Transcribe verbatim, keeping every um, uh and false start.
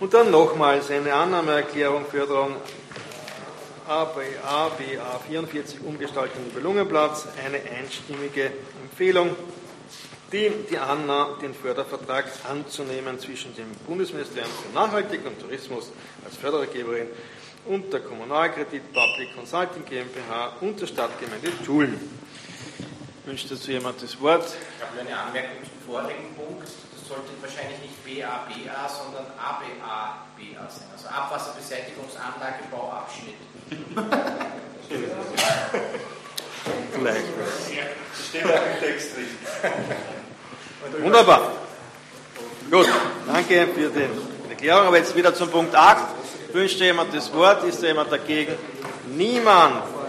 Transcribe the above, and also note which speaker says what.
Speaker 1: Und dann nochmals eine Annahmeerklärung, Förderung A B A, B A vierundvierzig, Umgestaltung Nibelungenplatz, eine einstimmige Empfehlung, die, die Annahme, den Fördervertrag anzunehmen zwischen dem Bundesministerium für Nachhaltigkeit und Tourismus als Fördergeberin und der Kommunalkredit Public Consulting GmbH und der Stadtgemeinde Tulln. Wünscht dazu jemand das Wort?
Speaker 2: Ich habe nur eine Anmerkung zum vorigen Punkt. Das sollte wahrscheinlich nicht B A B A, sondern A B A B A sein. Also Abwasserbeseitigungsanlage Bauabschnitt.
Speaker 1: Vielleicht.
Speaker 3: Steht auch im Text drin.
Speaker 1: Wunderbar. Gut, danke für die Erklärung. Aber jetzt wieder zum Punkt acht. Wünscht jemand das Wort? Ist da jemand dagegen? Niemand.